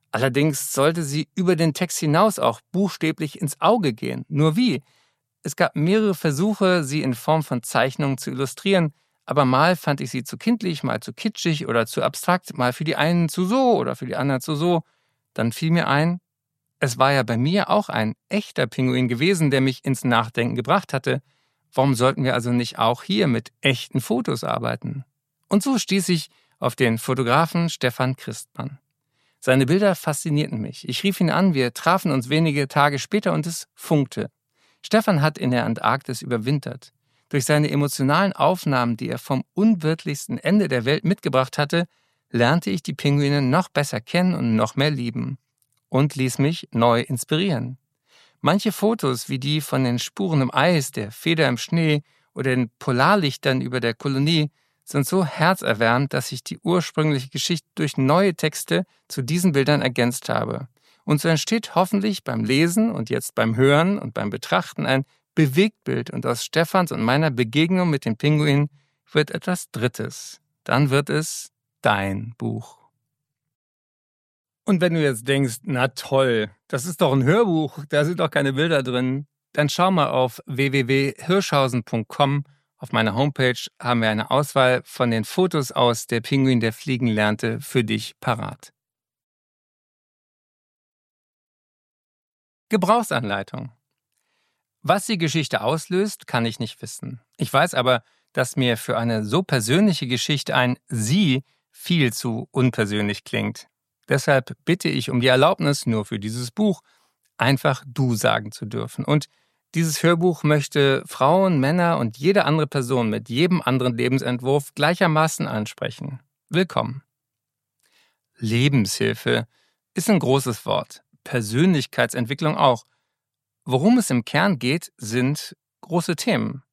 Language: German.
Allerdings sollte sie über den Text hinaus auch buchstäblich ins Auge gehen. Nur wie? Es gab mehrere Versuche, sie in Form von Zeichnungen zu illustrieren, aber mal fand ich sie zu kindlich, mal zu kitschig oder zu abstrakt, mal für die einen zu so oder für die anderen zu so. Dann fiel mir ein, es war ja bei mir auch ein echter Pinguin gewesen, der mich ins Nachdenken gebracht hatte. Warum sollten wir also nicht auch hier mit echten Fotos arbeiten? Und so stieß ich auf den Fotografen Stefan Christmann. Seine Bilder faszinierten mich. Ich rief ihn an, wir trafen uns wenige Tage später und es funkte. Stefan hat in der Antarktis überwintert. Durch seine emotionalen Aufnahmen, die er vom unwirtlichsten Ende der Welt mitgebracht hatte, lernte ich die Pinguine noch besser kennen und noch mehr lieben. Und ließ mich neu inspirieren. Manche Fotos, wie die von den Spuren im Eis, der Feder im Schnee oder den Polarlichtern über der Kolonie, sind so herzerwärmend, dass ich die ursprüngliche Geschichte durch neue Texte zu diesen Bildern ergänzt habe. Und so entsteht hoffentlich beim Lesen und jetzt beim Hören und beim Betrachten ein Bewegtbild und aus Stefans und meiner Begegnung mit dem Pinguin wird etwas Drittes. Dann wird es dein Buch. Und wenn du jetzt denkst, na toll, das ist doch ein Hörbuch, da sind doch keine Bilder drin, dann schau mal auf www.hirschhausen.com. Auf meiner Homepage haben wir eine Auswahl von den Fotos aus Der Pinguin, der fliegen lernte, für dich parat. Gebrauchsanleitung. Was die Geschichte auslöst, kann ich nicht wissen. Ich weiß aber, dass mir für eine so persönliche Geschichte ein Sie viel zu unpersönlich klingt. Deshalb bitte ich um die Erlaubnis, nur für dieses Buch einfach Du sagen zu dürfen. Und dieses Hörbuch möchte Frauen, Männer und jede andere Person mit jedem anderen Lebensentwurf gleichermaßen ansprechen. Willkommen. Lebenshilfe ist ein großes Wort. Persönlichkeitsentwicklung auch. Worum es im Kern geht, sind große Themen.